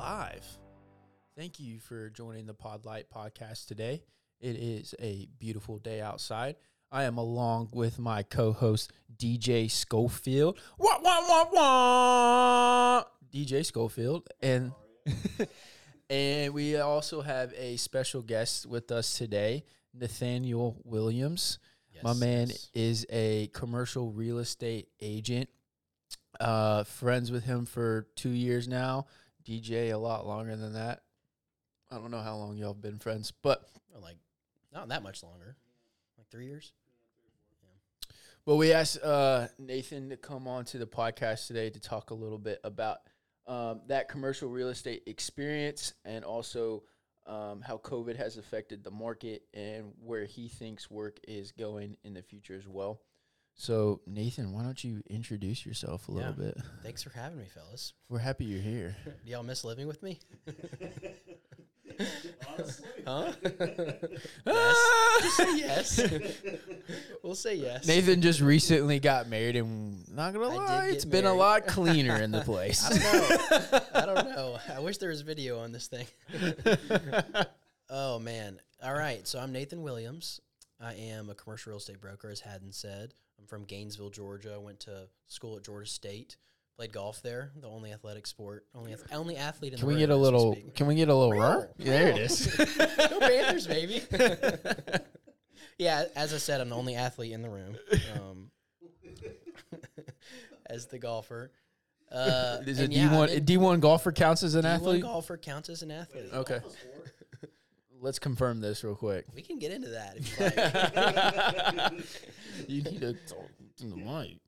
live. Thank you for joining the Podlight podcast today. It is a beautiful day outside. I am along with my co-host, DJ Schofield. Wah, wah, wah, wah! DJ Schofield. And, and we also have a special guest with us today, Nathaniel Williams. Yes, my man is a commercial real estate agent. Friends with him for 2 years now. DJ a lot longer than that. I don't know how long y'all have been friends, but like not that much longer, like 3 years. Yeah. But we asked Nathan to come on to the podcast today to talk a little bit about that commercial real estate experience and also how COVID has affected the market and where he thinks work is going in the future as well. So, Nathan, why don't you introduce yourself a little bit? Thanks for having me, fellas. We're happy you're here. Do y'all miss living with me? Honestly? Huh? Yes. Just say yes. We'll say yes. Nathan just recently got married, and not going to lie, it's been a lot cleaner in the place. I don't know. I wish there was video on this thing. Oh, man. All right. So I'm Nathan Williams. I am a commercial real estate broker, as Haddon said. I'm from Gainesville, Georgia. I went to school at Georgia State. Played golf there, the only athletic sport, only athlete in the Can room. we get a little? Can we get a little roar? There it is. Go Panthers, baby. Yeah, as I said, I'm the only athlete in the room. As the golfer. Is a D1 golfer counts as an athlete? D1 golfer counts as an athlete. Okay. Let's confirm this real quick. We can get into that if you like. You need to talk to the mic.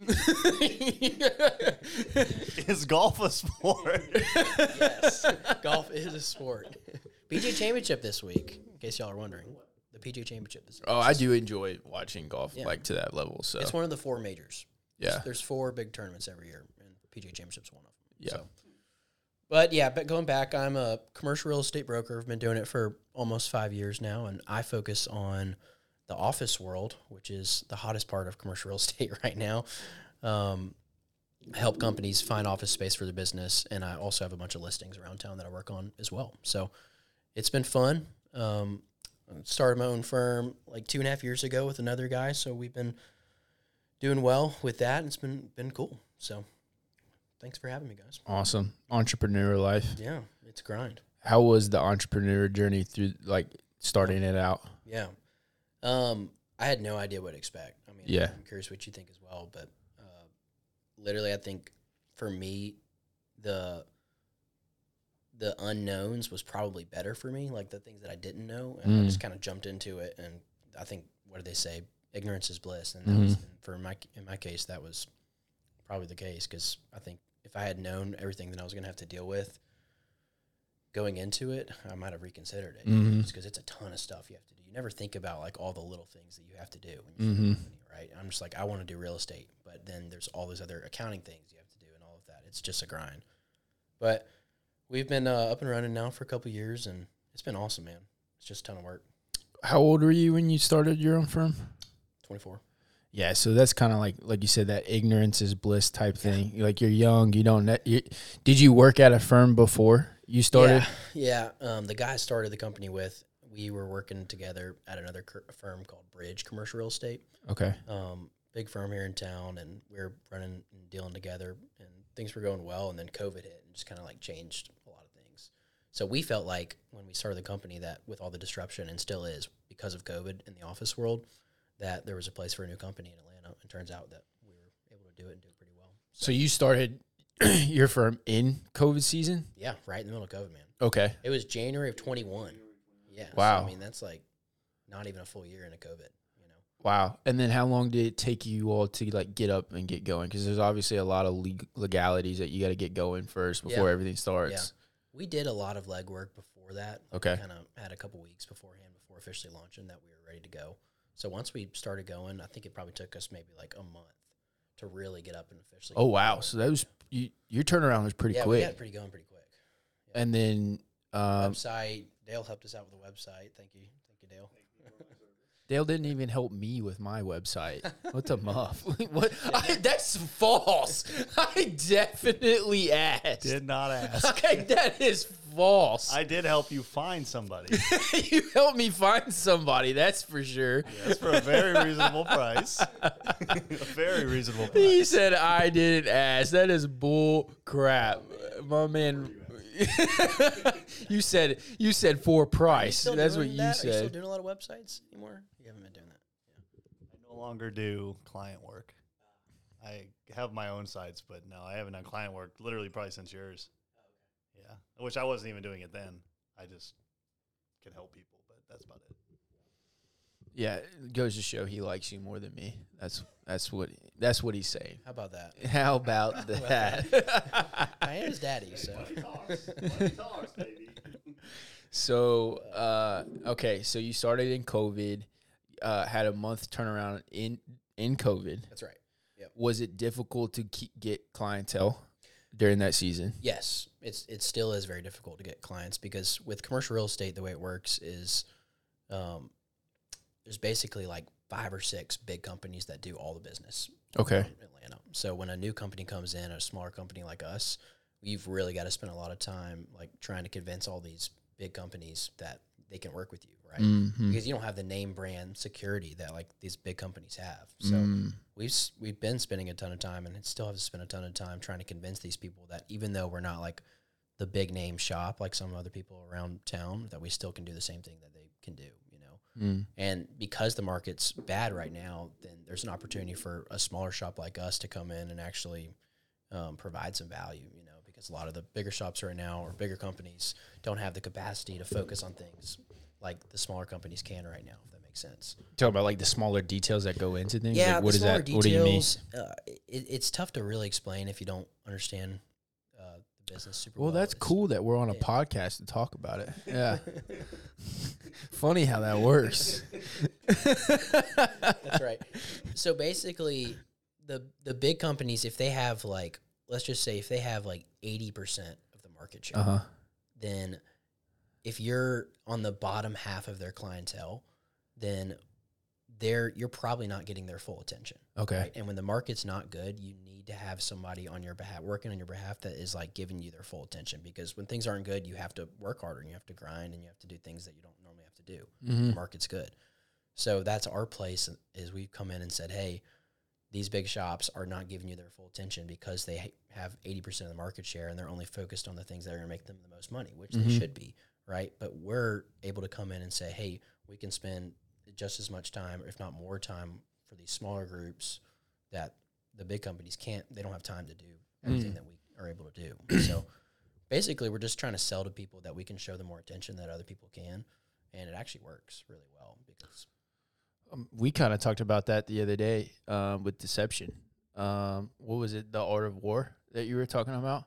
Is golf a sport? Yes, golf is a sport. PGA Championship this week, in case y'all are wondering. The PGA Championship this week. Oh, I do enjoy watching golf, Yeah. like to that level. So It's one of the 4 majors. yeah, There's 4 big tournaments every year, and PGA Championship's one of them. yeah. So. But going back, I'm a commercial real estate broker. I've been doing it for almost 5 years now, and I focus on the office world, which is the hottest part of commercial real estate right now. I help companies find office space for their business, and I also have a bunch of listings around town that I work on as well. So it's been fun. I started my own firm like 2.5 years ago with another guy, so we've been doing well with that, and it's been cool. So thanks for having me, guys. Awesome. Entrepreneur life. Yeah, it's a grind. How was the entrepreneur journey through, like, starting it out? Yeah. I had no idea what to expect. I mean, Yeah. I'm curious what you think as well, but literally I think for me, the unknowns was probably better for me, like the things that I didn't know, and I just kind of jumped into it, and I think, what do they say? Ignorance is bliss, and that was, in my case, that was probably the case, because I think if I had known everything that I was going to have to deal with going into it, I might have reconsidered it, just because it's a ton of stuff you have to do. You never think about like all the little things that you have to do when you start a company, right? I'm just like, I want to do real estate, but then there's all those other accounting things you have to do and all of that. It's just a grind. But we've been up and running now for a couple of years, and it's been awesome, man. It's just a ton of work. How old were you when you started your own firm? 24. Yeah, so that's kind of like you said, that ignorance is bliss type thing. Like, you're young, you don't. Did you work at a firm before you started? Yeah. The guy I started the company with, we were working together at another firm called Bridge Commercial Real Estate. Okay. Big firm here in town, and we were running and dealing together, and things were going well, and then COVID hit and just kind of like changed a lot of things. So we felt like when we started the company that with all the disruption, and still is because of COVID in the office world, that there was a place for a new company in Atlanta. It turns out that we were able to do it and do it pretty well. So you started your firm in COVID season? Yeah, right in the middle of COVID, man. Okay. It was January of 21. Yeah. Wow. So, I mean, that's like not even a full year into COVID, you know. Wow. And then how long did it take you all to like get up and get going? Because there's obviously a lot of legalities that you got to get going first before everything starts. Yeah. We did a lot of legwork before that. Okay. We kind of had a couple weeks beforehand before officially launching that we were ready to go. So once we started going, I think it probably took us maybe like a month to really get up and officially. Oh, wow. So that was your turnaround was pretty quick. Yeah, we got pretty quick. Yeah. And then website, Dale helped us out with the website. Thank you, Dale. Dale didn't even help me with my website. What the muff? That's false. I definitely asked. Did not ask. Okay, that is false. I did help you find somebody. You helped me find somebody, that's for sure. Yes, for a very reasonable price. A very reasonable price. He said I didn't ask. That is bull crap. My man, you said for price. Still That's doing what you that? Are you still said. doing a lot of websites anymore? You haven't been doing that. I no longer do client work. I have my own sites, but no, I haven't done client work literally probably since yours. Yeah. I wish I wasn't even doing it then. I just can help people, but that's about it. Yeah, it goes to show he likes you more than me. That's what he's saying. How about that? How about that? I am his daddy, so. Money talks, baby. So, okay, so you started in COVID, had a month turnaround in COVID. That's right. Yep. Was it difficult to get clientele during that season? Yes, it still is very difficult to get clients because with commercial real estate, the way it works is there's basically like 5 or 6 big companies that do all the business. Okay. In Atlanta. So when a new company comes in, a smaller company like us, we've really got to spend a lot of time like trying to convince all these big companies that they can work with you, right? Mm-hmm. Because you don't have the name brand security that like these big companies have. So we've been spending a ton of time and still have to spend a ton of time trying to convince these people that even though we're not like the big name shop like some other people around town, that we still can do the same thing that they can do, you know. And because the market's bad right now, then there's an opportunity for a smaller shop like us to come in and actually provide some value, you know, because a lot of the bigger shops right now or bigger companies don't have the capacity to focus on things like the smaller companies can right now, if that makes sense. Talk about like the smaller details that go into things. Yeah, like, what the is smaller that? details, What do you mean? It's tough to really explain if you don't understand the business super Well, that's It's- cool that we're on a podcast to talk about it. Yeah. Funny how that works. That's right. So basically, the big companies, if they have like, let's just say if they have like 80% of the market share, then if you're on the bottom half of their clientele, then you're probably not getting their full attention. Okay. Right? And when the market's not good, you need to have somebody on your behalf, working on your behalf, that is like giving you their full attention. Because when things aren't good, you have to work harder and you have to grind and you have to do things that you don't normally have to do. The market's good. So that's our place, is we've come in and said, hey, these big shops are not giving you their full attention because they have 80% of the market share and they're only focused on the things that are going to make them the most money, which they should be, right? But we're able to come in and say, hey, we can spend just as much time, if not more time, for these smaller groups that the big companies can't. They don't have time to do everything that we are able to do. So basically, we're just trying to sell to people that we can show them more attention that other people can, and it actually works really well because we kind of talked about that the other day with deception. What was it? The Art of War that you were talking about?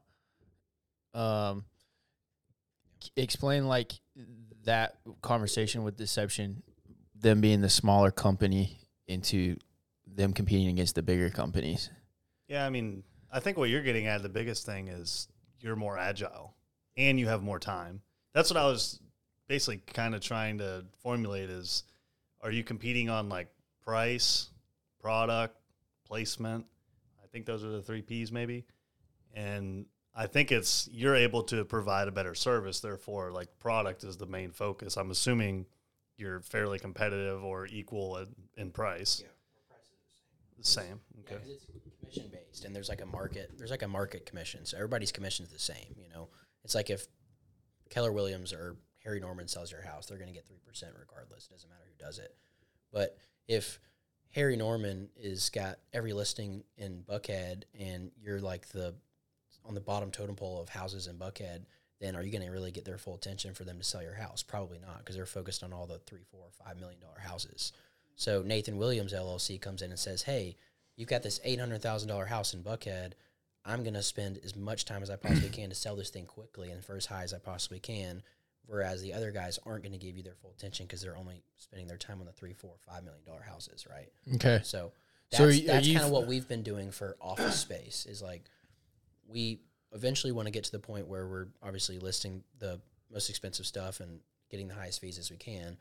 Explain like that conversation with deception, them being the smaller company into them competing against the bigger companies. Yeah, I mean, I think what you're getting at, the biggest thing is you're more agile and you have more time. That's what I was basically kind of trying to formulate is, are you competing on like price, product, placement? I think those are the 3 Ps maybe. And I think it's you're able to provide a better service. Therefore, like product is the main focus. I'm assuming you're fairly competitive or equal in price. yeah, our prices are The same. Yeah, Okay. 'cause it's commission based, and there's like a market commission. So everybody's commission is the same. You know, it's like if Keller Williams or Harry Norman sells your house, they're going to get 3% regardless. It doesn't matter who does it. But if Harry Norman is got every listing in Buckhead, and you're like on the bottom totem pole of houses in Buckhead, then are you going to really get their full attention for them to sell your house? Probably not, because they're focused on all the $3, $4, $5 million houses. So Nathan Williams LLC comes in and says, hey, you've got this $800,000 house in Buckhead. I'm going to spend as much time as I possibly can to sell this thing quickly and for as high as I possibly can, whereas the other guys aren't going to give you their full attention because they're only spending their time on the $3, $4, $5 million houses, right? Okay. So So that's kind of what we've been doing for office space, is like we eventually want to get to the point where we're obviously listing the most expensive stuff and getting the highest fees as we can.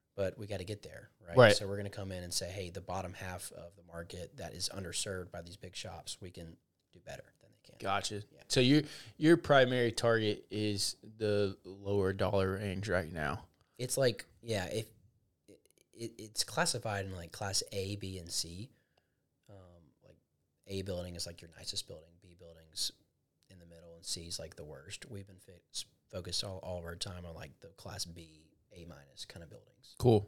but we got to get there, right? Right. So we're going to come in and say, hey, the bottom half of the market that is underserved by these big shops, we can do better than they can. Gotcha. Yeah. So your primary target is the lower dollar range right now. It's like, yeah, if it's classified in like class A, B, and C. Like A building is like your nicest building, B building's in the middle, and C is like the worst. We've been focused all of our time on like the class B, A minus kind of buildings. Cool.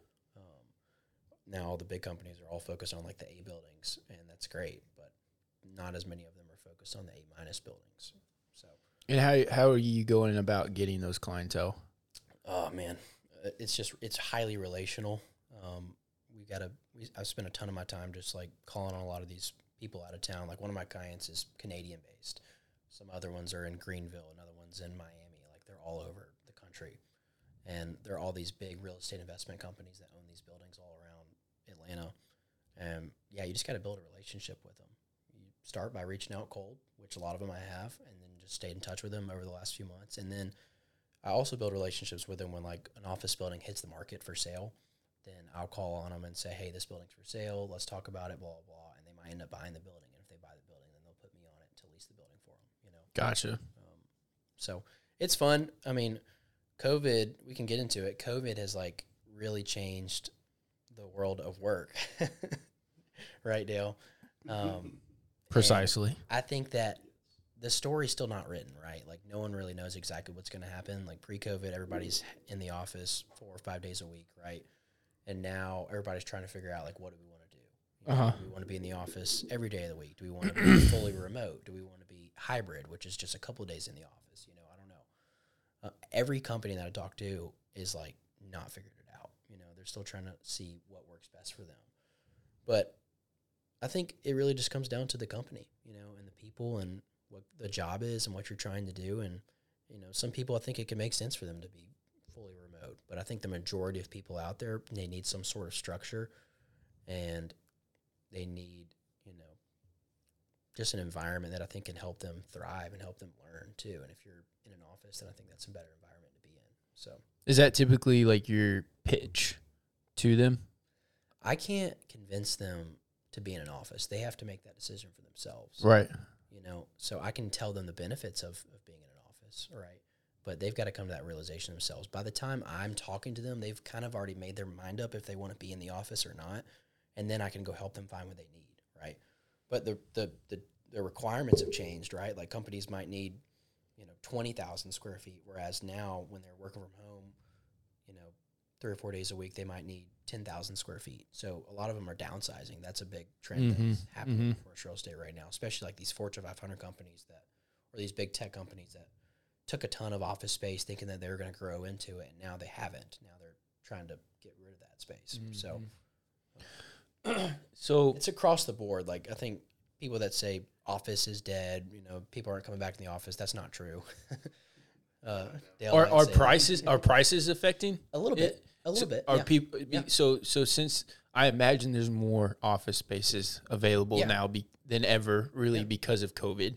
Now all the big companies are all focused on like the A buildings, and that's great, but not as many of them are focused on the A minus buildings. So, And how are you going about getting those clientele? oh man, it's highly relational. I've spent a ton of my time just like calling on a lot of these people out of town. Like one of my clients is Canadian based. Some other ones are in Greenville, another one's in Miami. Like they're all over the country. And they're all these big real estate investment companies that own these buildings all around Atlanta. And yeah, you just got to build a relationship with them. You start by reaching out cold, which a lot of them I have, and then just stayed in touch with them over the last few months. And then I also build relationships with them when like an office building hits the market for sale. Then I'll call on them and say, hey, this building's for sale. Let's talk about it, blah, blah, blah. And they might end up buying the building. And if they buy the building, then they'll put me on it to lease the building for them, you know? Gotcha. So it's fun. I mean, COVID, we can get into it. COVID has like really changed the world of work. Right, Dale? Precisely. I think that the story's still not written, right? Like no one really knows exactly what's going to happen. Like pre-COVID, everybody's in the office 4 or 5 days a week, right? And now everybody's trying to figure out like, what do we want to do? You know, do we want to be in the office every day of the week? Do we want to be fully remote? Do we want to be hybrid, which is just a couple of days in the office? You know, I don't know. Every company that I talk to is like not figured it out. You know, they're still trying to see what works best for them. But I think it really just comes down to the company, you know, and the people and what the job is and what you're trying to do. And, you know, some people, I think it can make sense for them to be fully remote. But I think the majority of people out there, they need some sort of structure and they need, you know, just an environment that I think can help them thrive and help them learn too. And if you're in an office, then I think that's a better environment to be in. So Is that typically like your pitch to them? I can't convince them to be in an office. They have to make that decision for themselves. Right. You know, so I can tell them the benefits of being in an office, right? But they've got to come to that realization themselves. By the time I'm talking to them, they've kind of already made their mind up if they want to be in the office or not. And then I can go help them find what they need, right? But the requirements have changed, right? Like companies might need, you know, 20,000 square feet, whereas now when they're working from home, you know, 3 or 4 days a week, they might need 10,000 square feet. So a lot of them are downsizing. That's a big trend that's happening in commercial real estate right now, especially like these Fortune 500 companies or these big tech companies that took a ton of office space thinking that they were going to grow into it, and now they haven't. Now they're trying to get rid of that space. So it's across the board. Like I think people that say office is dead, you know, people aren't coming back to the office. That's not true. Are prices affecting a little bit? A little bit. Are Yeah. people Yeah. so since I imagine there's more office spaces available now than ever, really because of COVID.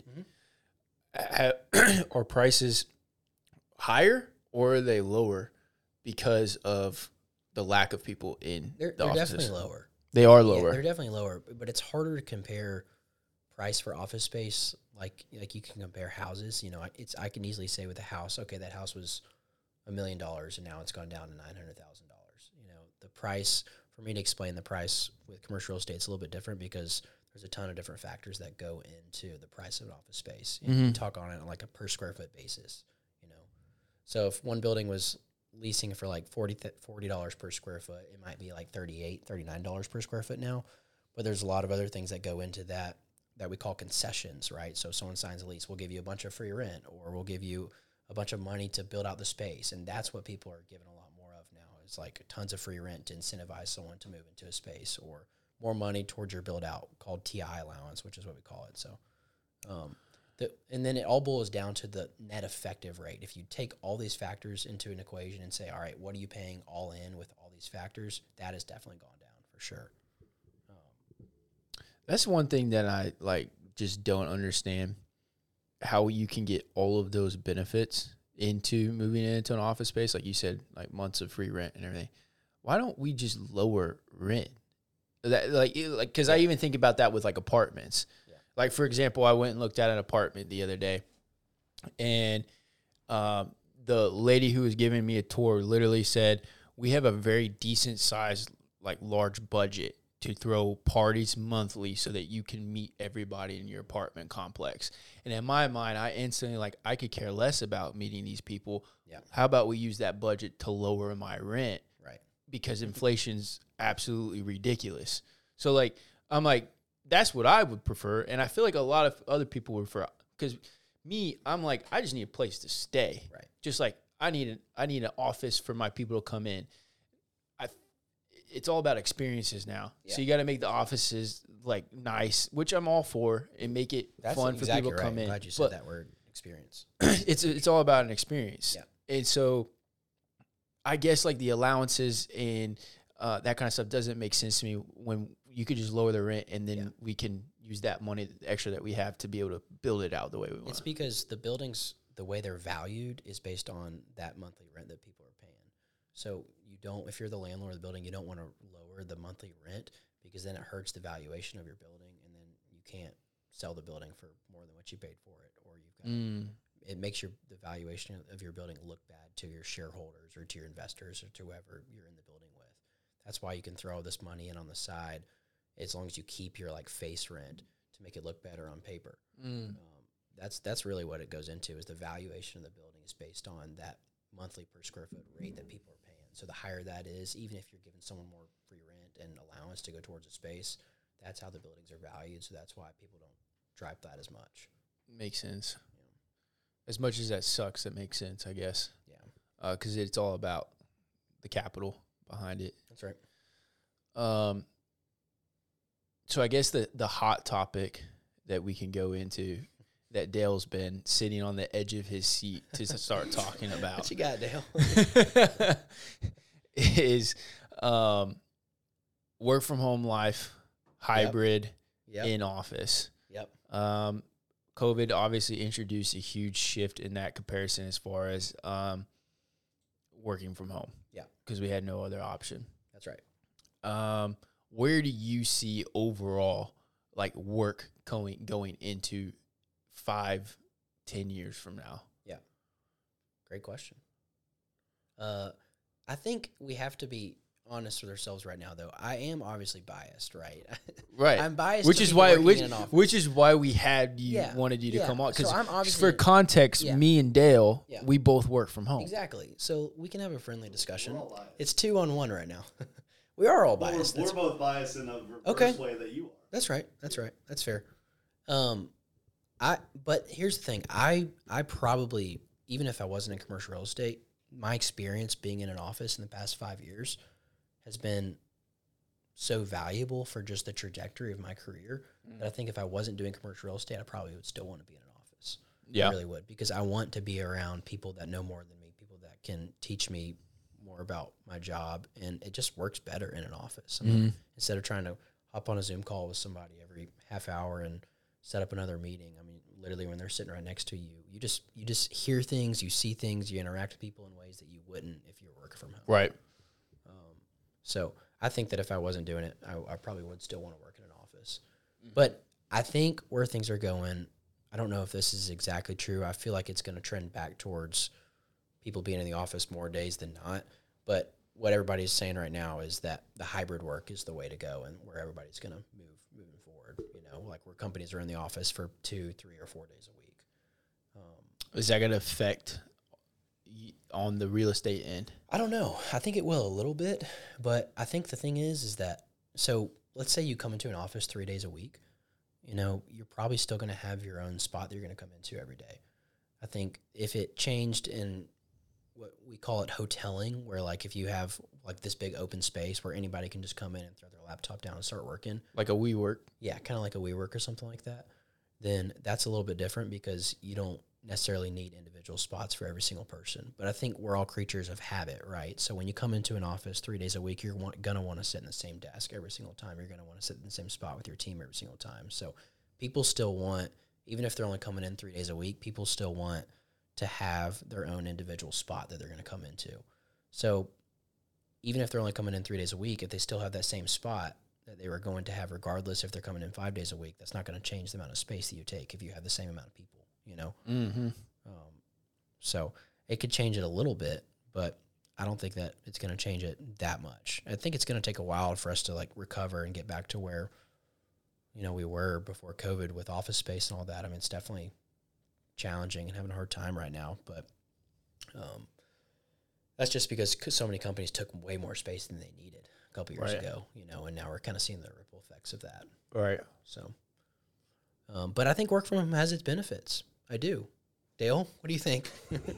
Are prices higher or are they lower because of the lack of people in They're the offices? definitely lower. They are Yeah, lower. they're definitely lower, but it's harder to compare price for office space like you can compare houses. You know, I can easily say with a house, okay, that house was $1 million and now it's gone down to $900,000. You know, the price for me to explain the price with commercial real estate is a little bit different because there's a ton of different factors that go into the price of an office space. You know, we talk on it on like a per square foot basis. You know, so if one building was leasing for like $40 per square foot, it might be like $39 per square foot now. But there's a lot of other things that go into that we call concessions, right? So if someone signs a lease, we'll give you a bunch of free rent, or we'll give you a bunch of money to build out the space. And that's what people are giving a lot more of now. It's like tons of free rent to incentivize someone to move into a space, or more money towards your build out called TI allowance, which is what we call it. So, and then it all boils down to the net effective rate. If you take all these factors into an equation and say, all right, what are you paying all in with all these factors? That has definitely gone down for sure. That's one thing that I just don't understand, how you can get all of those benefits into moving into an office space. Like you said, like months of free rent and everything. why don't we just lower rent? That because I even think about that with like apartments. Yeah. Like for example, I went and looked at an apartment the other day, and the lady who was giving me a tour literally said, "We have a very decent sized, like large budget to throw parties monthly so that you can meet everybody in your apartment complex." And in my mind, I instantly like, I could care less about meeting these people. Yeah. How about we use that budget to lower my rent? Right. Because inflation's absolutely ridiculous. So like, I'm like, that's what I would prefer. And I feel like a lot of other people would prefer, because me, I'm like, I just need a place to stay. Right. Just like I need an office for my people to come in. It's all about experiences now. Yeah. So you got to make the offices like nice, which I'm all for, and make it fun for people to come in. I'm glad you said that word, experience. It's all about an experience. Yeah. And so I guess like the allowances and that kind of stuff doesn't make sense to me when you could just lower the rent and then we can use that money extra that we have to be able to build it out the way we want. It's because the buildings, the way they're valued is based on that monthly rent that people are paying. So you don't, if you're the landlord of the building, you don't want to lower the monthly rent because then it hurts the valuation of your building, and then you can't sell the building for more than what you paid for it, or you've got it makes the valuation of your building look bad to your shareholders or to your investors or to whoever you're in the building with. That's why you can throw this money in on the side, as long as you keep your like face rent to make it look better on paper. That's really what it goes into, is the valuation of the building is based on that monthly per square foot rate that people are paying. So the higher that is, even if you're giving someone more free rent and allowance to go towards a space, that's how the buildings are valued. So that's why people don't drive that as much. Makes sense. As much as that sucks, it makes sense, I guess. Yeah. Because it's all about the capital behind it. That's right. So I guess the hot topic that we can go into, that Dale's been sitting on the edge of his seat to start talking about. What you got, Dale? is work from home life, hybrid, in office. Yep. COVID obviously introduced a huge shift in that comparison as far as working from home. Yeah. Because we had no other option. That's right. Where do you see overall like work going into 5-10 years from now? Yeah. Great question. I think we have to be honest with ourselves right now, though. I am obviously biased, right? Right. I'm biased. Which is why we had you wanted you to come on, because so for context, me and Dale, we both work from home. Exactly. So we can have a friendly discussion. It's 2-on-1 right now. We are all biased. We're both biased in a reverse way that you are. That's right. That's fair. But here's the thing. I probably, even if I wasn't in commercial real estate, my experience being in an office in the past 5 years has been so valuable for just the trajectory of my career that I think if I wasn't doing commercial real estate, I probably would still want to be in an office. Yeah. I really would, because I want to be around people that know more than me, people that can teach me more about my job, and it just works better in an office. I mean, instead of trying to hop on a Zoom call with somebody every half hour and set up another meeting. I mean, literally when they're sitting right next to you, you just hear things, you see things, you interact with people in ways that you wouldn't if you were working from home. Right. So I think that if I wasn't doing it, I probably would still want to work in an office. But I think where things are going, I don't know if this is exactly true. I feel like it's going to trend back towards people being in the office more days than not. But what everybody's saying right now is that the hybrid work is the way to go, and where everybody's going to moving forward. You know, like where companies are in the office for 2, 3, or 4 days a week. Is that going to affect on the real estate end? I don't know. I think it will a little bit, but I think the thing is that, so let's say you come into an office 3 days a week, you know, you're probably still going to have your own spot that you're going to come into every day. I think if it changed in what we call it hoteling, where like if you have like this big open space where anybody can just come in and throw their laptop down and start working. Like a WeWork? Yeah, kind of like a WeWork or something like that. Then that's a little bit different because you don't necessarily need individual spots for every single person. But I think we're all creatures of habit, right? So when you come into an office 3 days a week, you're going to want to sit in the same desk every single time. You're going to want to sit in the same spot with your team every single time. So people still want, even if they're only coming in 3 days a week, people still want to have their own individual spot that they're going to come into. So even if they're only coming in 3 days a week, if they still have that same spot that they were going to have regardless if they're coming in 5 days a week, that's not going to change the amount of space that you take if you have the same amount of people, you know? Mm-hmm. So it could change it a little bit, but I don't think that it's going to change it that much. I think it's going to take a while for us to like recover and get back to where, you know, we were before COVID with office space and all that. I mean, it's definitely challenging and having a hard time right now, but that's just because so many companies took way more space than they needed a couple years ago, you know, and now we're kind of seeing the ripple effects of that. Right. So, but I think work from home has its benefits. I do. Dale, what do you think?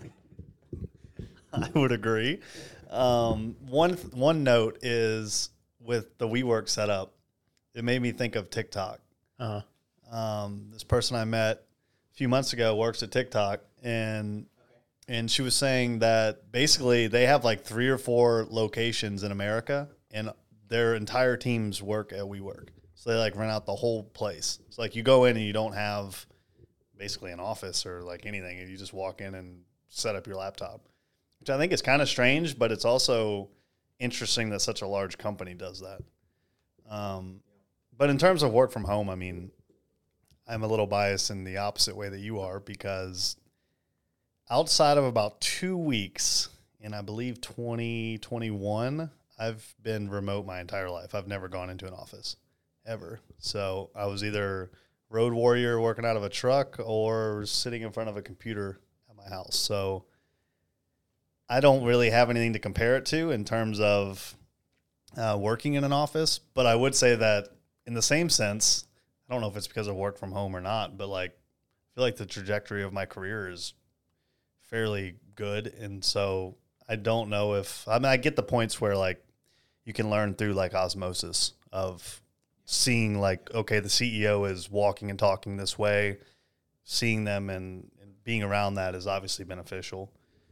I would agree. One note is with the WeWork setup, it made me think of TikTok. This person I met a few months ago works at TikTok, and she was saying that basically they have like 3 or 4 locations in America, and their entire teams work at WeWork. So they like rent out the whole place. It's like you go in and you don't have basically an office or like anything, and you just walk in and set up your laptop, which I think is kind of strange, but it's also interesting that such a large company does that. But in terms of work from home, I mean, I'm a little biased in the opposite way that you are, because outside of about 2 weeks in, I believe, 2021, I've been remote my entire life. I've never gone into an office ever. So I was either road warrior working out of a truck or sitting in front of a computer at my house. So I don't really have anything to compare it to in terms of working in an office, but I would say that in the same sense, I don't know if it's because of work from home or not, but like I feel like the trajectory of my career is fairly good. And so I don't know if, I mean, I get the points where like you can learn through like osmosis of seeing like, okay, the CEO is walking and talking this way, seeing them and being around that is obviously beneficial.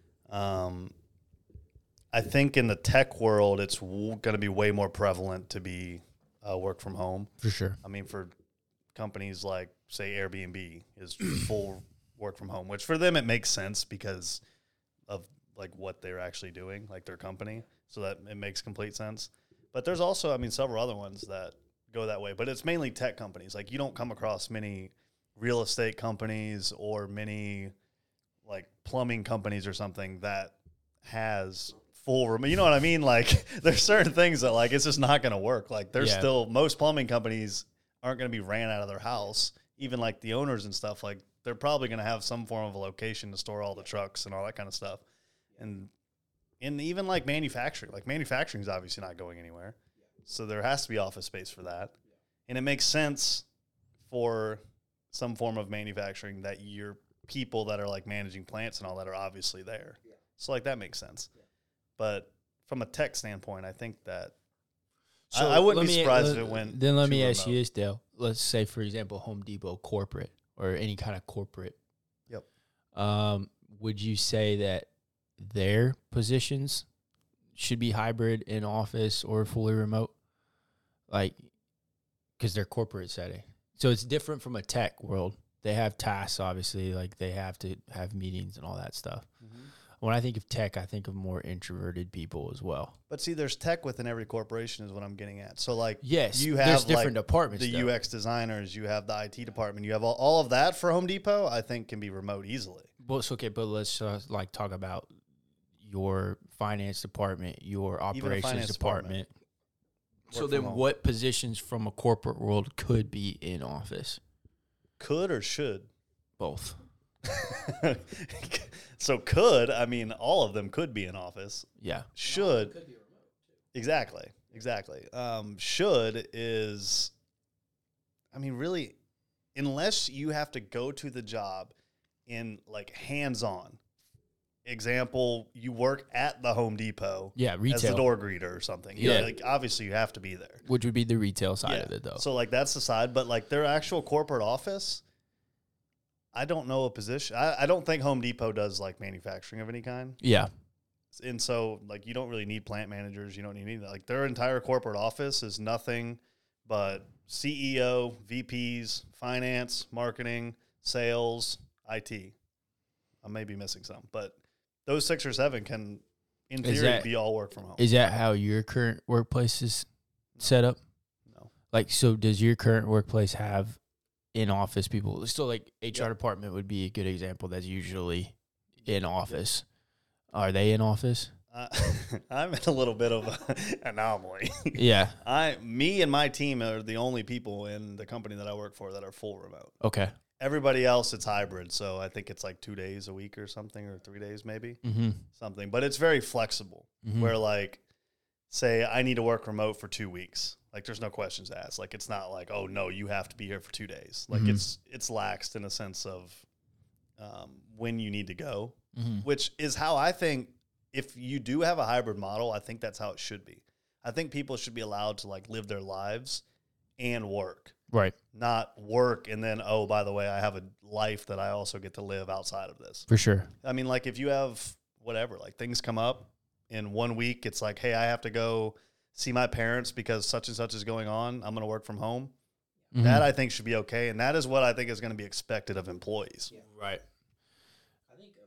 I think in the tech world, it's going to be way more prevalent to be work from home. For sure. I mean, for companies like, say, Airbnb is full work from home, which for them it makes sense because of like what they're actually doing, like their company. So that it makes complete sense. But there's also, I mean, several other ones that go that way, but it's mainly tech companies. Like you don't come across many real estate companies or many like plumbing companies or something that has full remote. You know what I mean? Like there's certain things that like it's just not going to work. Like there's still, most plumbing companies aren't going to be ran out of their house. Even like the owners and stuff, like they're probably going to have some form of a location to store all the trucks and all that kind of stuff. And even like manufacturing is obviously not going anywhere. So there has to be office space for that. And it makes sense for some form of manufacturing that your people that are like managing plants and all that are obviously there. Yeah. So like that makes sense. Yeah. But from a tech standpoint, I think that so I wouldn't be surprised if it went. Then let me ask you this, Dale. Let's say, for example, Home Depot corporate or any kind of corporate. Yep. Would you say that their positions should be hybrid in office or fully remote? Like, because they're corporate setting. So it's different from a tech world. They have tasks, obviously, like they have to have meetings and all that stuff. Mm-hmm. When I think of tech, I think of more introverted people as well. But see, there's tech within every corporation is what I'm getting at. So like, yes, you have there's different like departments, the though. UX designers, you have the IT department, you have all of that for Home Depot, I think can be remote easily. Well, it's okay, but let's like talk about your finance department, your operations department. So then what positions from a corporate world could be in office? Could or should? Both. So could, I mean, all of them could be in office. Yeah. Should. Could be remote too. Exactly. Should is, I mean, really, unless you have to go to the job in like hands-on. Example, you work at the Home Depot retail. As the door greeter or something. You know, like obviously you have to be there. Which would be the retail side of it, though. So like that's the side, but like their actual corporate office, I don't know a position. I don't think Home Depot does like manufacturing of any kind. Yeah. And so like you don't really need plant managers. You don't need any of that. Like their entire corporate office is nothing but CEO, VPs, finance, marketing, sales, IT. I may be missing some, but those 6 or 7 can in theory, be all work from home. Is that how your current workplace is set up? No. Like, so does your current workplace have in-office people? So, like, HR department would be a good example that's usually in office. Are they in office? I'm in a little bit of an anomaly. Yeah. Me and my team are the only people in the company that I work for that are full remote. Okay. Everybody else, it's hybrid. So I think it's like 2 days a week or something, or 3 days maybe, something. But it's very flexible where, like, say I need to work remote for 2 weeks. Like, there's no questions asked. Like, it's not like, oh, no, you have to be here for 2 days. Like, it's laxed in a sense of when you need to go, which is how I think if you do have a hybrid model, I think that's how it should be. I think people should be allowed to, like, live their lives and work. Right. Not work and then, oh, by the way, I have a life that I also get to live outside of this. For sure. I mean, like, if you have whatever, like, things come up in 1 week, it's like, hey, I have to go see my parents because such and such is going on. I'm going to work from home. That I think should be okay. And that is what I think is going to be expected of employees. Yeah. Right. I think,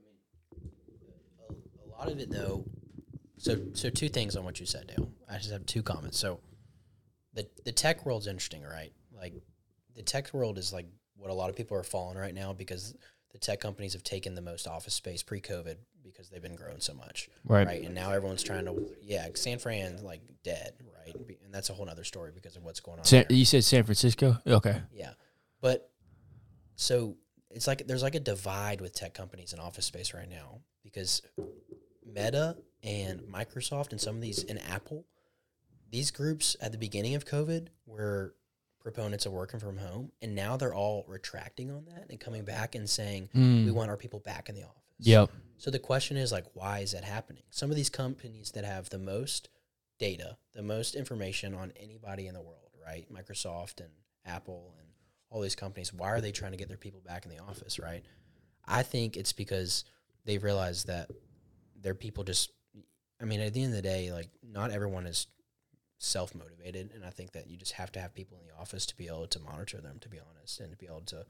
a lot of it, though, so 2 things on what you said, Dale. I just have 2 comments. So the tech world's interesting, right? Like, the tech world is like what a lot of people are falling right now because the tech companies have taken the most office space pre-COVID because they've been growing so much. Right. And now everyone's trying to, San Fran, like, dead, right? And that's a whole other story because of what's going on there. You said San Francisco? Okay. Yeah. But so it's like there's like a divide with tech companies in office space right now because Meta and Microsoft and some of these, and Apple, these groups at the beginning of COVID were proponents of working from home, and now they're all retracting on that and coming back and saying, we want our people back in the office. Yep. So the question is, like, why is that happening? Some of these companies that have the most data, the most information on anybody in the world, right? Microsoft and Apple and all these companies, why are they trying to get their people back in the office, right? I think it's because they've realized that their people just, I mean, at the end of the day, like, not everyone is self-motivated, and I think that you just have to have people in the office to be able to monitor them, to be honest, and to be able to,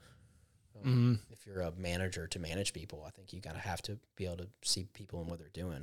if you're a manager, to manage people, I think you gotta have to be able to see people and what they're doing.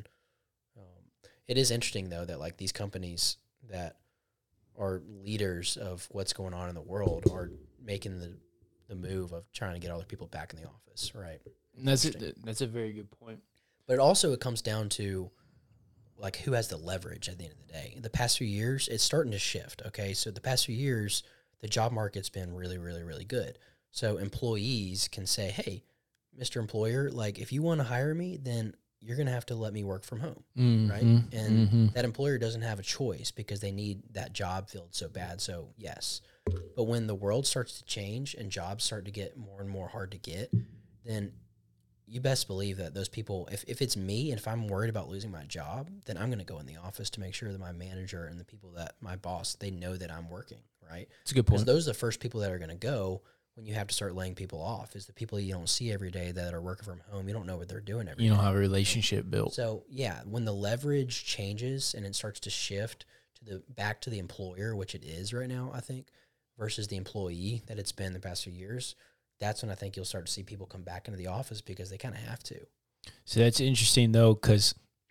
It is interesting, though, that, like, these companies that are leaders of what's going on in the world are making the move of trying to get all their people back in the office, right? That's a very good point. But it comes down to, like, who has the leverage at the end of the day. In the past few years, it's starting to shift, okay? So the past few years, the job market's been really, really, really good. So employees can say, hey, Mr. Employer, like, if you want to hire me, then you're going to have to let me work from home, right? And that employer doesn't have a choice because they need that job filled so bad. So, yes. But when the world starts to change and jobs start to get more and more hard to get, then you best believe that those people, if it's me and if I'm worried about losing my job, then I'm going to go in the office to make sure that my manager and the people that my boss, they know that I'm working, right? It's a good point. Because those are the first people that are going to go when you have to start laying people off, is the people you don't see every day that are working from home. You don't know what they're doing every day. You don't have a relationship built. So, yeah, when the leverage changes and it starts to shift to back to the employer, which it is right now, I think, versus the employee that it's been the past few years, that's when I think you'll start to see people come back into the office because they kind of have to. So that's interesting, though, because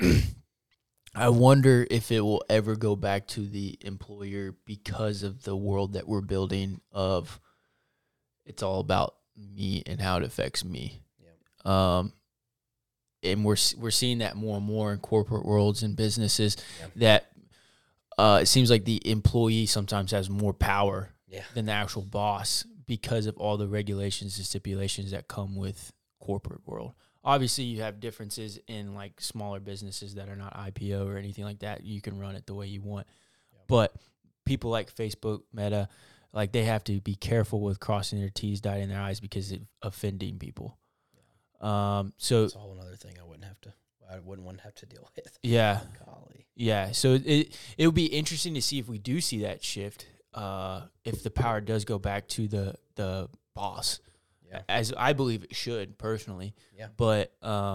I wonder if it will ever go back to the employer because of the world that we're building of it's all about me and how it affects me. Yeah. And we're seeing that more and more in corporate worlds and businesses that it seems like the employee sometimes has more power than the actual boss because of all the regulations and stipulations that come with corporate world. Obviously, you have differences in, like, smaller businesses that are not IPO or anything like that. You can run it the way you want. Yep. But people like Facebook, Meta, like, they have to be careful with crossing their T's, dotting their I's because it's offending people. Yeah. So it's a whole another thing I wouldn't want to have to deal with. Yeah. Golly. Yeah. So it would be interesting to see if we do see that shift, if the power does go back to the boss. Yeah. As I believe it should, personally. Yeah. But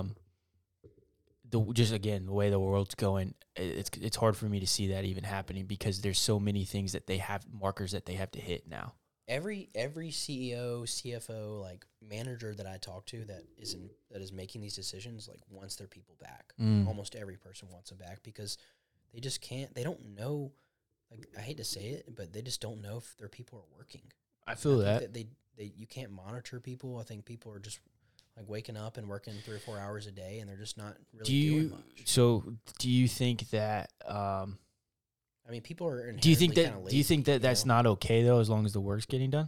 just again, the way the world's going, it's hard for me to see that even happening because there's so many things that they have, markers that they have to hit now. every CEO, CFO, like manager that I talk to that is making these decisions, like wants their people back. Almost every person wants them back because they just can't. They don't know. Like, I hate to say it, but they just don't know if their people are working. I feel I that. think that you can't monitor people. I think people are just like waking up and working 3 or 4 hours a day, and they're just not really doing much. So do you think that? I mean, people are. Do you think inherently that? kinda Do you think lazy, that that's not okay though, as long as the work's getting done?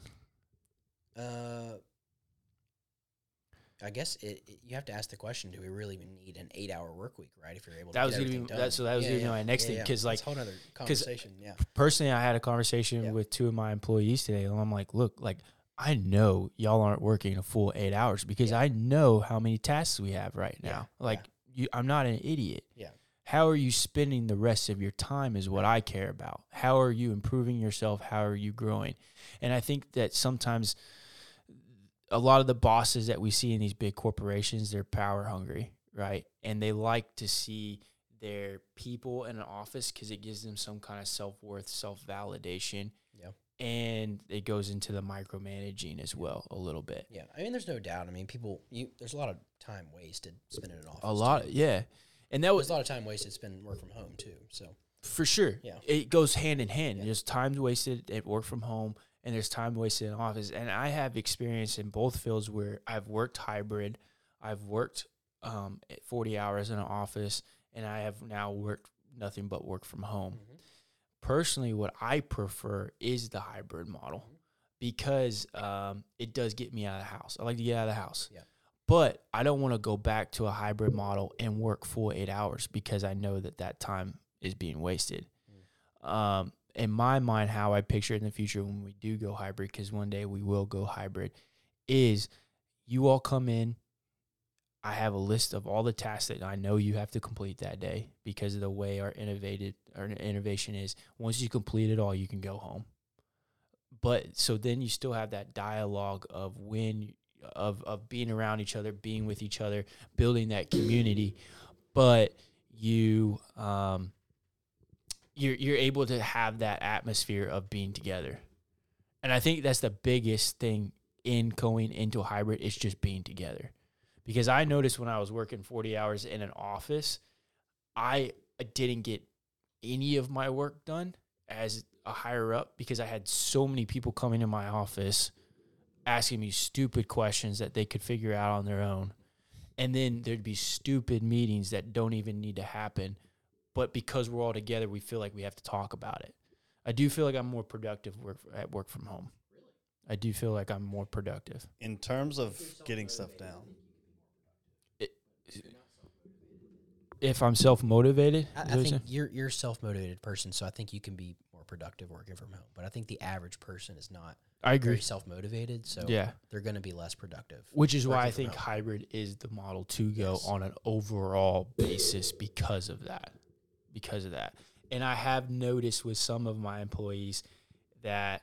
I guess you have to ask the question: do we really need an 8-hour work week? Right? If you're able to That get was gonna everything be done. that. So that was gonna be my next thing because like That's a whole other conversation. Yeah. personally, I had a conversation Yeah. with 2 of my employees today, and I'm like, look, like I know y'all aren't working a full 8 hours because I know how many tasks we have right now. Like I'm not an idiot. Yeah. How are you spending the rest of your time is what I care about. How are you improving yourself? How are you growing? And I think that sometimes a lot of the bosses that we see in these big corporations, they're power hungry, right? And they like to see their people in an office because it gives them some kind of self-worth, self-validation. Yeah. And it goes into the micromanaging as well a little bit. Yeah. I mean, there's no doubt. I mean, there's a lot of time wasted spending in an office. A lot, yeah. And that There's was a lot of time wasted spending work from home too. So for sure. Yeah. It goes hand in hand. Yeah. There's time wasted at work from home and there's time wasted in office. And I have experience in both fields where I've worked hybrid. I've worked at 40 hours in an office, and I have now worked nothing but work from home. Mm-hmm. Personally, what I prefer is the hybrid model because it does get me out of the house. I like to get out of the house. Yeah. But I don't want to go back to a hybrid model and work full 8 hours because I know that time is being wasted. In my mind, how I picture it in the future when we do go hybrid, because one day we will go hybrid, is you all come in. I have a list of all the tasks that I know you have to complete that day because of the way our innovation is. Once you complete it all, you can go home. But so then you still have that dialogue of of being around each other, being with each other, building that community. But you're able to have that atmosphere of being together. And I think that's the biggest thing in going into a hybrid is just being together. Because I noticed when I was working 40 hours in an office, I didn't get any of my work done as a higher up because I had so many people coming in my office asking me stupid questions that they could figure out on their own. And then there'd be stupid meetings that don't even need to happen. But because we're all together, we feel like we have to talk about it. I do feel like I'm more productive at work from home. Really? I do feel like I'm more productive. In terms of getting stuff down. If I'm self-motivated? I think you're a self-motivated person, so I think you can be more productive working from home. But I think the average person is not I agree. very self-motivated, so they're going to be less productive. Which is why I think hybrid is the model to go on an overall basis because of that. And I have noticed with some of my employees that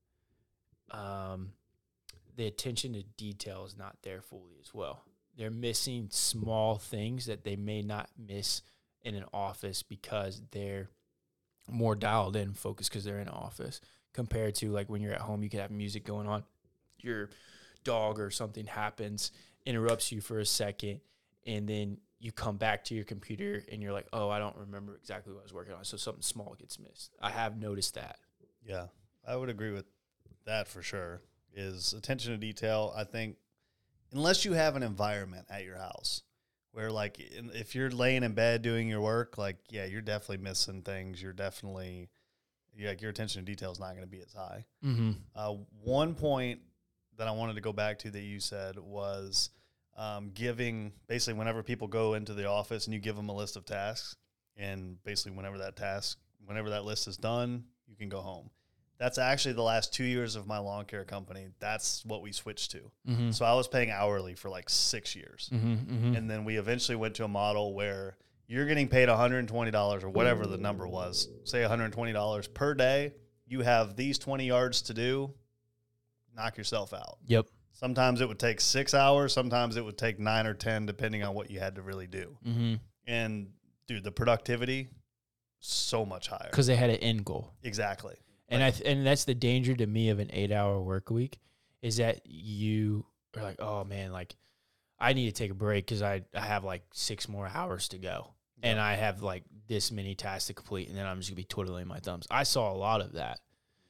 the attention to detail is not there fully as well. They're missing small things that they may not miss in an office because they're more dialed in, focused because they're in an office compared to like when you're at home, you can have music going on. Your dog or something happens, interrupts you for a second, and then you come back to your computer and you're like, oh, I don't remember exactly what I was working on. So something small gets missed. I have noticed that. Yeah, I would agree with that for sure. Is attention to detail, I think, unless you have an environment at your house where, like, if you're laying in bed doing your work, like, yeah, you're definitely missing things. You're definitely, like, your attention to detail is not going to be as high. Mm-hmm. One point that I wanted to go back to that you said was giving, basically, whenever people go into the office and you give them a list of tasks, and basically whenever that list is done, you can go home. That's actually the last 2 years of my lawn care company. That's what we switched to. Mm-hmm. So I was paying hourly for like 6 years. Mm-hmm. And then we eventually went to a model where you're getting paid $120 or whatever the number was, say $120 per day. You have these 20 yards to do, knock yourself out. Yep. Sometimes it would take 6 hours. Sometimes it would take 9 or 10, depending on what you had to really do. Mm-hmm. And, dude, the productivity, so much higher. Because they had an end goal. Exactly. And and that's the danger to me of an 8-hour work week, is that you are like, oh man, like I need to take a break because I have like 6 more hours to go. Yeah. And I have like this many tasks to complete, and then I'm just gonna be twiddling my thumbs. I saw a lot of that.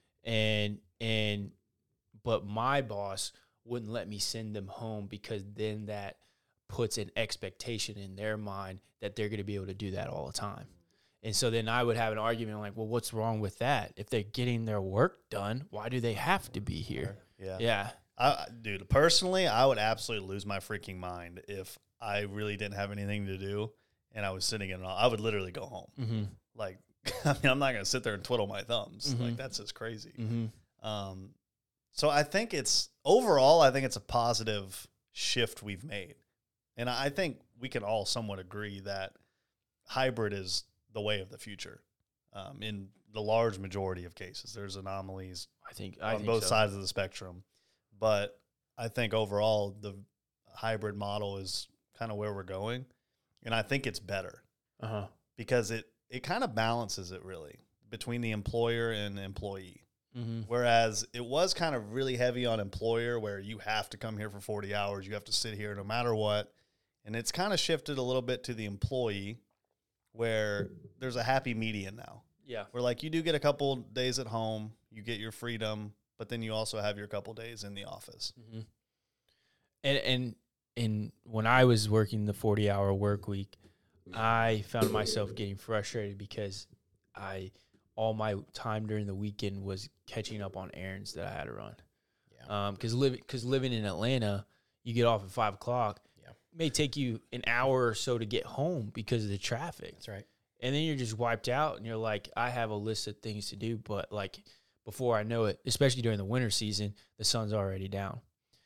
But my boss wouldn't let me send them home, because then that puts an expectation in their mind that they're going to be able to do that all the time. And so then I would have an argument like, well, what's wrong with that? If they're getting their work done, why do they have to be here? Yeah. Dude, personally, I would absolutely lose my freaking mind if I really didn't have anything to do and I was sitting in I would literally go home. Mm-hmm. Like, I mean, I'm not going to sit there and twiddle my thumbs. Mm-hmm. Like, that's just crazy. Mm-hmm. So I think overall, I think it's a positive shift we've made. And I think we can all somewhat agree that hybrid is the way of the future. In the large majority of cases, there's anomalies on both sides of the spectrum. But I think overall, the hybrid model is kind of where we're going. And I think it's better because it kind of balances it really between the employer and the employee. Mm-hmm. Whereas it was kind of really heavy on employer, where you have to come here for 40 hours. You have to sit here no matter what. And it's kind of shifted a little bit to the employee, where there's a happy median now. Yeah. Where like you do get a couple days at home, you get your freedom, but then you also have your couple days in the office. Mm-hmm. And when I was working the 40-hour work week, I found myself getting frustrated because all my time during the weekend was catching up on errands that I had to run. Yeah. Because living in Atlanta, you get off at 5 o'clock. Yeah. It may take you an hour or so to get home because of the traffic. That's right. And then you're just wiped out, and you're like, I have a list of things to do, but like before I know it, especially during the winter season, the sun's already down.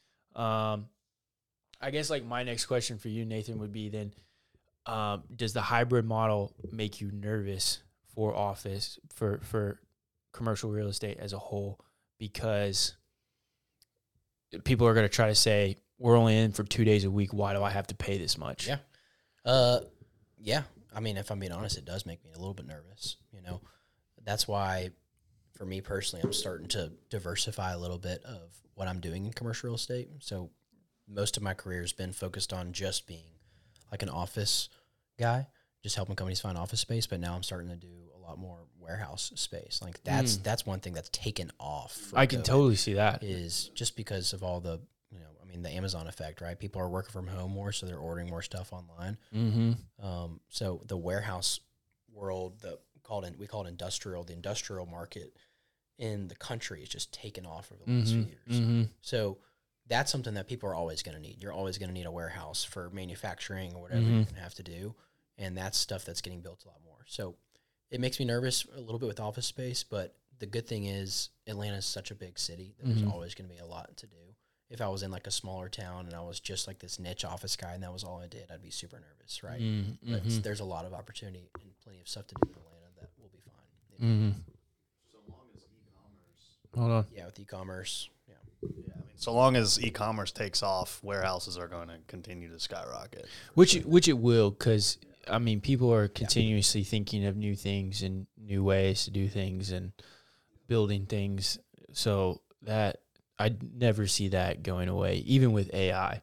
I guess like my next question for you, Nathan, would be then, does the hybrid model make you nervous for office, for commercial real estate as a whole, because people are going to try to say, we're only in for 2 days a week, why do I have to pay this much? Yeah. Yeah. I mean, if I'm being honest, it does make me a little bit nervous. You know, that's why for me personally, I'm starting to diversify a little bit of what I'm doing in commercial real estate. So most of my career has been focused on just being like an office guy, just helping companies find office space. But now I'm starting to do a lot more warehouse space. Like that's one thing that's taken off. I can totally see that. Is just because of all the, the Amazon effect, right? People are working from home more, so they're ordering more stuff online. Mm-hmm. So the warehouse world, we call it industrial. The industrial market in the country is just taken off over the last few years. Mm-hmm. So that's something that people are always going to need. You're always going to need a warehouse for manufacturing or whatever you're going to have to do, and that's stuff that's getting built a lot more. So it makes me nervous a little bit with office space, but the good thing is Atlanta is such a big city that there's always going to be a lot to do. If I was in like a smaller town and I was just like this niche office guy and that was all I did, I'd be super nervous, right? Mm-hmm. But there's a lot of opportunity and plenty of stuff to do in Atlanta that will be fine. Mm-hmm. So long as e-commerce. Hold on. Yeah, with e-commerce. Yeah. Yeah, I mean, so long as e-commerce takes off, warehouses are going to continue to skyrocket. Which it will, because I mean, people are continuously thinking of new things and new ways to do things and building things. So that I'd never see that going away, even with AI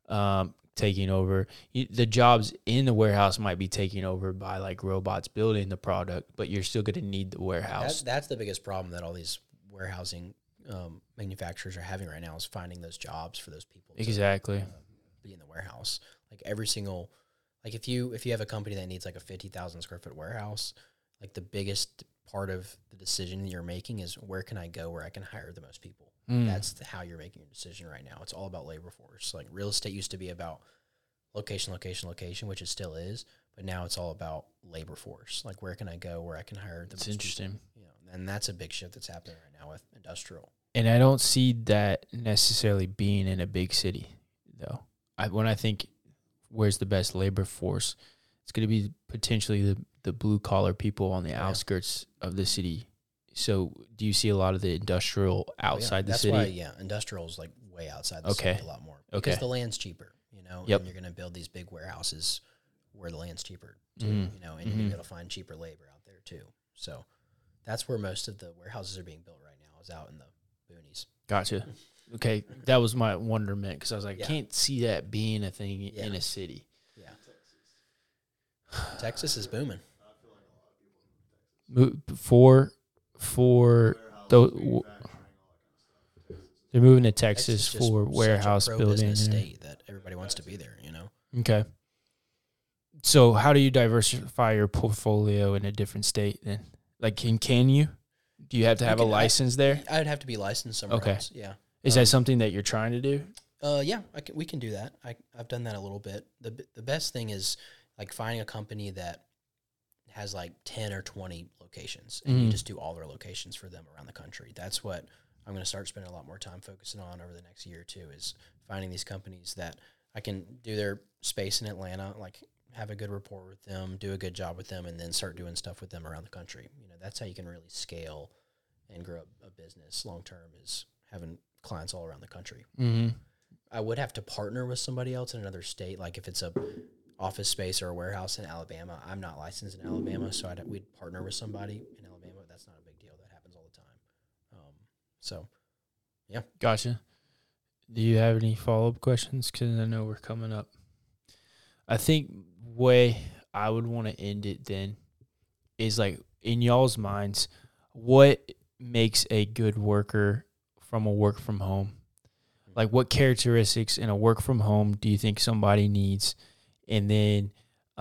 taking over. The jobs in the warehouse might be taken over by like robots building the product, but you're still going to need the warehouse. That's the biggest problem that all these warehousing manufacturers are having right now, is finding those jobs for those people. Exactly. To be in the warehouse. Like every single, like if you have a company that needs like a 50,000 square foot warehouse, like the biggest part of the decision you're making is, where can I go where I can hire the most people? That's how you're making your decision right now. It's all about labor force. Like real estate used to be about location, which it still is, but now it's all about labor force. Like where can I go where I can hire the most interesting. People? And that's a big shift that's happening right now with industrial. And I don't see that necessarily being in a big city, though. When I think where's the best labor force, it's going to be potentially the blue-collar people on the outskirts of the city. So do you see a lot of the industrial outside the city? That's why, industrial is like way outside the city a lot more. Because the land's cheaper, and you're going to build these big warehouses where the land's cheaper too, and you're going to be able to find cheaper labor out there too. So that's where most of the warehouses are being built right now, is out in the boonies. Gotcha. Okay, that was my wonderment because I was like, Yeah. can't see that being a thing Yeah. in a city. Yeah. Texas is booming. For the they're moving to Texas is just for such a warehouse building. pro-business Yeah. state that everybody wants to be there, you know? Okay. So how do you diversify your portfolio in a different state then? Like, can you? Do you have to have a license there? I'd have to be licensed somewhere Okay. else. Yeah. Is that something that you're trying to do? Yeah, we can do that. I've done that a little bit. The best thing is like finding a company that has like 10 or 20 locations, and you just do all their locations for them around the country. That's what I'm going to start spending a lot more time focusing on over the next year or two, is finding these companies that I can do their space in Atlanta, like have a good rapport with them, do a good job with them, and then start doing stuff with them around the country. You know, that's how you can really scale and grow a business long term, is having clients all around the country. Mm-hmm. I would have to partner with somebody else in another state. Like if it's a office space or a warehouse in Alabama, I'm not licensed in Alabama, so we'd partner with somebody in Alabama. That's not a big deal. That happens all the time. So, yeah. Gotcha. Do you have any follow-up questions? Because I know we're coming up. I think way I would want to end it then is like, in y'all's minds, what makes a good worker from a work from home? Like, what characteristics in a work from home do you think somebody needs? And then,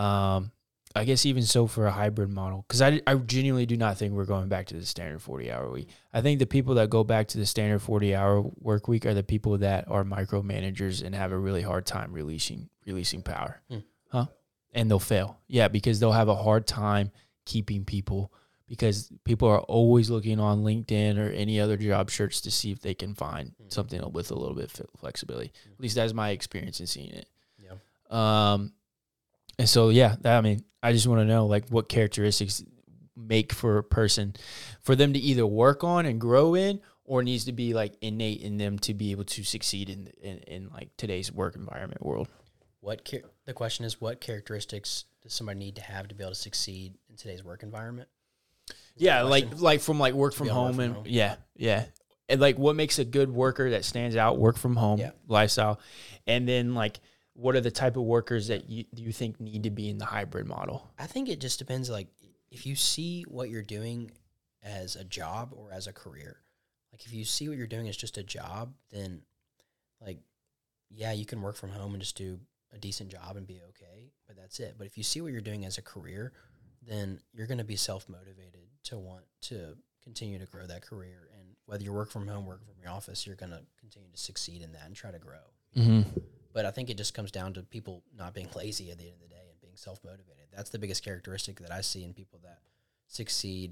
I guess even so for a hybrid model, because I genuinely do not think we're going back to the standard 40-hour week. I think the people that go back to the standard 40-hour work week are the people that are micromanagers and have a really hard time releasing power. Huh? And they'll fail. Yeah, because they'll have a hard time keeping people, because people are always looking on LinkedIn or any other job search to see if they can find something with a little bit of flexibility. At least that's my experience in seeing it. Yeah. And so, yeah, I just want to know, like, what characteristics make for a person for them to either work on and grow in, or needs to be like innate in them to be able to succeed in like today's work environment world. The question is, what characteristics does somebody need to have to be able to succeed in today's work environment? Yeah, like from like work from home and yeah. And like, what makes a good worker that stands out, work from home lifestyle, and then like, what are the type of workers that you think need to be in the hybrid model? I think it just depends. Like, if you see what you're doing as a job or as a career, like if you see what you're doing as just a job, then like, yeah, you can work from home and just do a decent job and be okay, but that's it. But if you see what you're doing as a career, then you're going to be self-motivated to want to continue to grow that career. And whether you work from home, work from your office, you're going to continue to succeed in that and try to grow. Mm-hmm. But I think it just comes down to people not being lazy at the end of the day and being self-motivated. That's the biggest characteristic that I see in people that succeed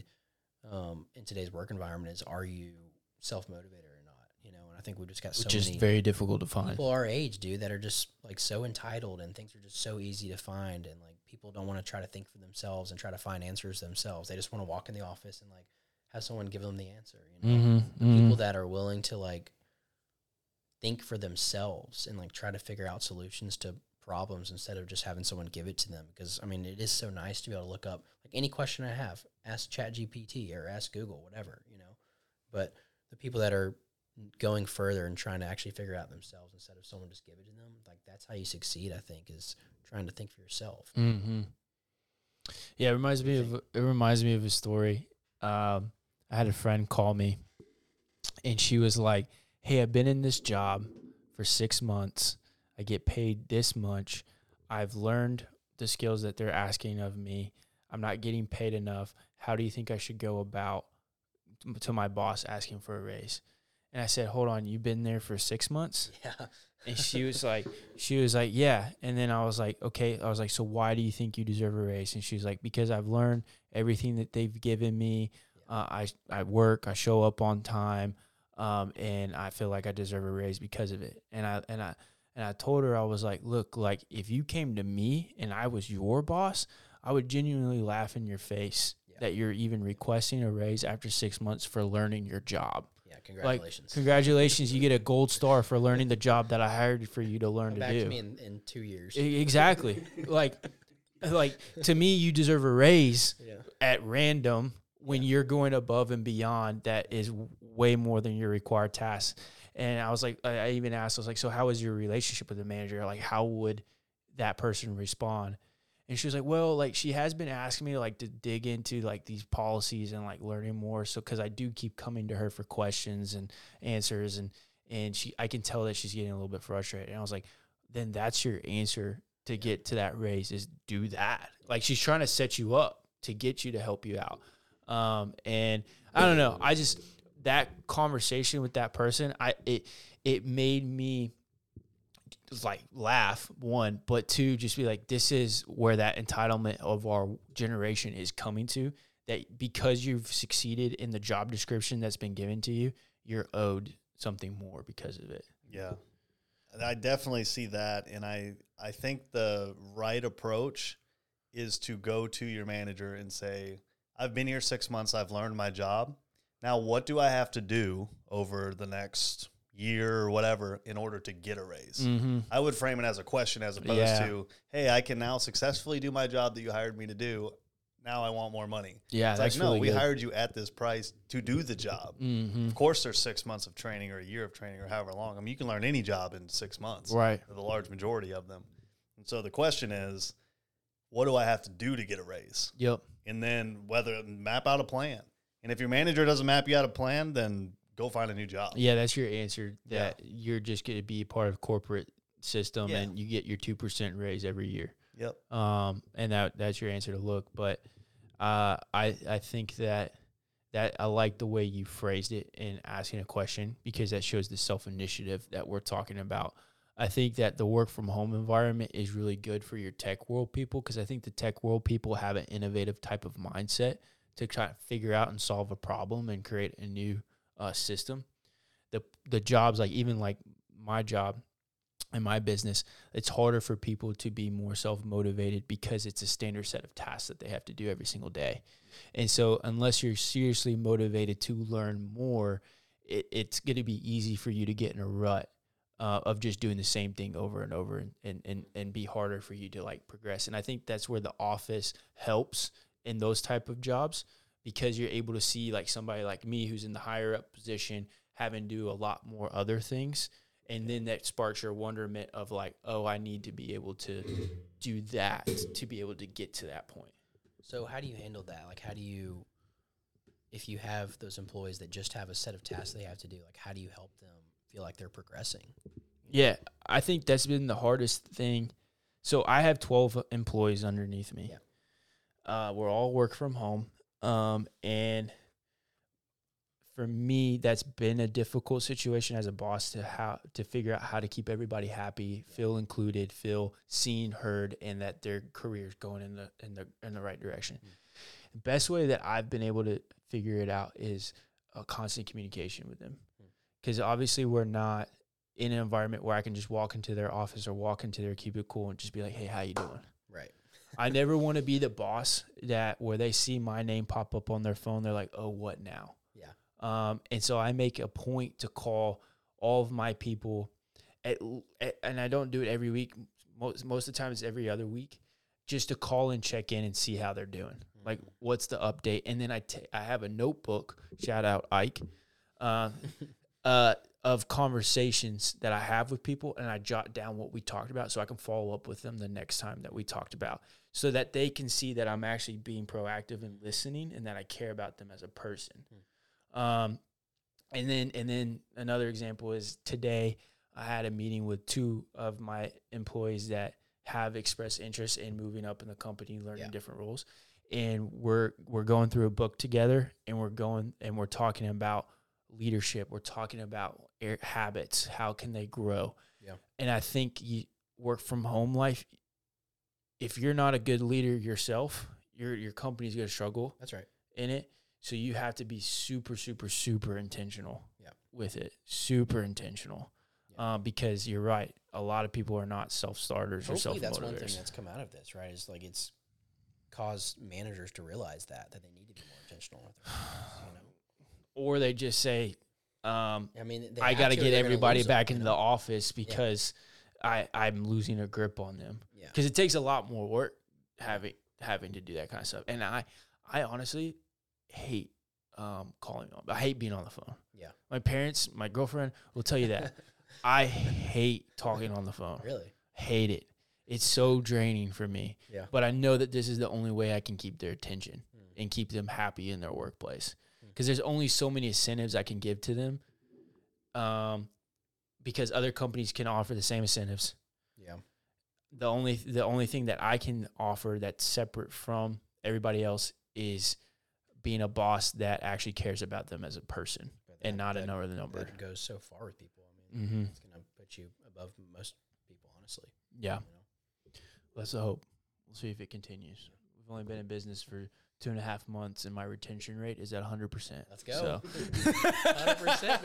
in today's work environment is, are you self-motivated or not? You know, and I think we've just got so many. Which is very difficult to find. People our age, dude, that are just like so entitled, and things are just so easy to find, and like people don't want to try to think for themselves and try to find answers themselves. They just want to walk in the office and like have someone give them the answer. You know, people that are willing to like think for themselves and like try to figure out solutions to problems instead of just having someone give it to them. Because I mean, it is so nice to be able to look up like any question I have, ask ChatGPT or ask Google, whatever, you know. But the people that are going further and trying to actually figure it out themselves instead of someone just give it to them, like that's how you succeed, I think, is trying to think for yourself. Mm-hmm. Yeah, it reminds me of a story. I had a friend call me, and she was like, hey, I've been in this job for 6 months. I get paid this much. I've learned the skills that they're asking of me. I'm not getting paid enough. How do you think I should go about to my boss asking for a raise? And I said, hold on, you've been there for 6 months? Yeah. And she was like, yeah. And then I was like, okay. I was like, so why do you think you deserve a raise? And she was like, because I've learned everything that they've given me. I work, I show up on time. And I feel like I deserve a raise because of it. And I told her, I was like, look, like if you came to me and I was your boss, I would genuinely laugh in your face that you're even requesting a raise after 6 months for learning your job. Yeah, congratulations. Like, congratulations, you get a gold star for learning the job that I hired for you to learn Come to back do. to me in 2 years. Exactly. like to me, you deserve a raise at random when you're going above and beyond, that is way more than your required tasks. And I was like, I even asked, I was like, so how is your relationship with the manager? Like, how would that person respond? And she was like, well, like, she has been asking me like to dig into like these policies and like learning more. So, cause I do keep coming to her for questions and answers, and I can tell that she's getting a little bit frustrated. And I was like, then that's your answer to get to that raise, is do that. Like, she's trying to set you up to get you to help you out. And I don't know. I just, that conversation with that person, it made me like laugh, one, but two, just be like, this is where that entitlement of our generation is coming to, that because you've succeeded in the job description that's been given to you, you're owed something more because of it. Yeah. I definitely see that. And I think the right approach is to go to your manager and say, I've been here 6 months. I've learned my job. Now, what do I have to do over the next year or whatever in order to get a raise? Mm-hmm. I would frame it as a question as opposed to, hey, I can now successfully do my job that you hired me to do. Now I want more money. Yeah, it's that's like, no, really we good. hired you at this price to do the job. Mm-hmm. Of course, there's 6 months of training or a year of training or however long. I mean, you can learn any job in 6 months. Right. The large majority of them. And so the question is, what do I have to do to get a raise? Yep. And then map out a plan. And if your manager doesn't map you out a plan, then go find a new job. Yeah, that's your answer, that you're just going to be part of corporate system and you get your 2% raise every year. Yep. And that's your answer to look. But I think that I like the way you phrased it in asking a question, because that shows the self-initiative that we're talking about. I think that the work from home environment is really good for your tech world people, because I think the tech world people have an innovative type of mindset to try to figure out and solve a problem and create a new system. The jobs, like even like my job and my business, it's harder for people to be more self-motivated because it's a standard set of tasks that they have to do every single day. And so unless you're seriously motivated to learn more, it's going to be easy for you to get in a rut of just doing the same thing over and over, and be harder for you to like progress. And I think that's where the office helps in those type of jobs, because you're able to see like somebody like me who's in the higher up position having to do a lot more other things. And then that sparks your wonderment of like, oh, I need to be able to do that to be able to get to that point. So how do you handle that? Like, how do you, if you have those employees that just have a set of tasks they have to do, like how do you help them feel like they're progressing? Yeah, I think that's been the hardest thing. So I have 12 employees underneath me. Yeah. We're all work from home. And for me, that's been a difficult situation as a boss to figure out how to keep everybody happy, feel included, feel seen, heard, and that their career is going in the right direction. Mm-hmm. The best way that I've been able to figure it out is a constant communication with them, because obviously we're not in an environment where I can just walk into their office or walk into their cubicle and just be like, hey, how you doing? Right. I never want to be the boss that where they see my name pop up on their phone, they're like, oh, what now? Yeah. And so I make a point to call all of my people and I don't do it every week. Most of the time it's every other week, just to call and check in and see how they're doing. Mm-hmm. Like, what's the update? And then I have a notebook, shout out Ike, of conversations that I have with people, and I jot down what we talked about so I can follow up with them the next time that we talked about, so that they can see that I'm actually being proactive and listening, and that I care about them as a person. And then another example is today I had a meeting with 2 of my employees that have expressed interest in moving up in the company, learning different roles, and we're going through a book together, and we're talking about leadership. We're talking about habits. How can they grow? Yeah. And I think work from home life, if you're not a good leader yourself, your company's going to struggle. That's right. In it. So you have to be super, super, super intentional with it. Super intentional. Because you're right. A lot of people are not self-starters or self-motivators. That's one thing that's come out of this, right? Is like it's caused managers to realize that they need to be more intentional with their employees, Or they just say, I got to get everybody back in the office because I'm losing a grip on them. Because it takes a lot more work having to do that kind of stuff. And I honestly, hate calling on. I hate being on the phone. Yeah. My parents, my girlfriend will tell you that. I hate talking on the phone. Really? Hate it. It's so draining for me. Yeah. But I know that this is the only way I can keep their attention and keep them happy in their workplace. Because there's only so many incentives I can give to them. Because other companies can offer the same incentives. Yeah. The only thing that I can offer that's separate from everybody else is being a boss that actually cares about them as a person and not another number. That goes so far with people. I mean, it's going to put you above most people, honestly. Yeah. You know? Let's hope. We'll see if it continues. We've only been in business for 2.5 months, and my retention rate is at 100%. Let's go. So. 100%,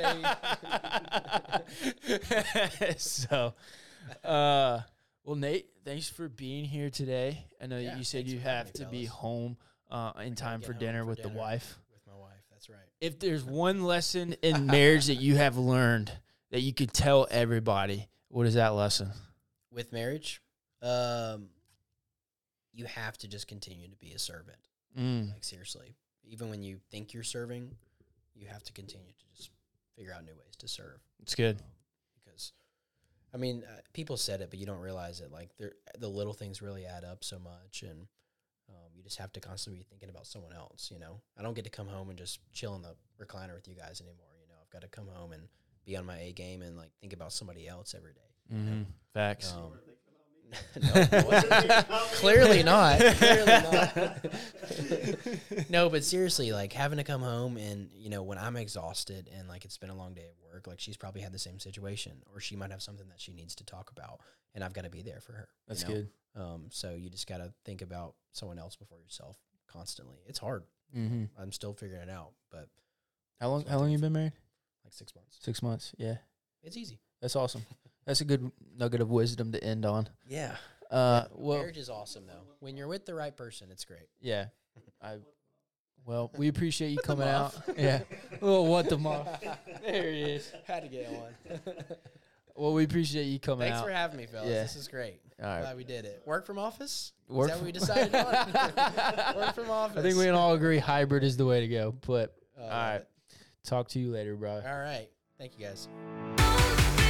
baby. So, well, Nate, thanks for being here today. I know you said you have to be home in time for dinner with the wife. With my wife, that's right. If there's one lesson in marriage that you have learned that you could tell everybody, what is that lesson? With marriage, you have to just continue to be a servant. Like, seriously. Even when you think you're serving, you have to continue to just figure out new ways to serve. It's good. Because, I mean, people said it, but you don't realize it. Like, the little things really add up so much, and you just have to constantly be thinking about someone else, you know? I don't get to come home and just chill in the recliner with you guys anymore, you know? I've got to come home and be on my A game and, like, think about somebody else every day. You know? Facts. No, clearly not. Clearly not. No, but seriously, like, having to come home and, you know, when I'm exhausted and, like, it's been a long day at work, like, she's probably had the same situation, or she might have something that she needs to talk about, and I've got to be there for her. That's you know? good. So you just got to think about someone else before yourself constantly. It's hard. I'm still figuring it out, but How long you been married? like 6 months. 6 months. Yeah. It's easy. That's awesome. That's a good nugget of wisdom to end on. Yeah. Well, Marriage is awesome, though. When you're with the right person, it's great. yeah. Well, we appreciate you coming out. Yeah. Well, what the muff? There it is. Had to get one. Well, we appreciate you coming Thanks out. for having me, fellas. Yeah. This is great. All right. Glad we did it. Work from office? Work is that what we decided on? Work from office. I think we can all agree hybrid is the way to go. But Oh, all right. Talk to you later, bro. All right. Thank you, guys.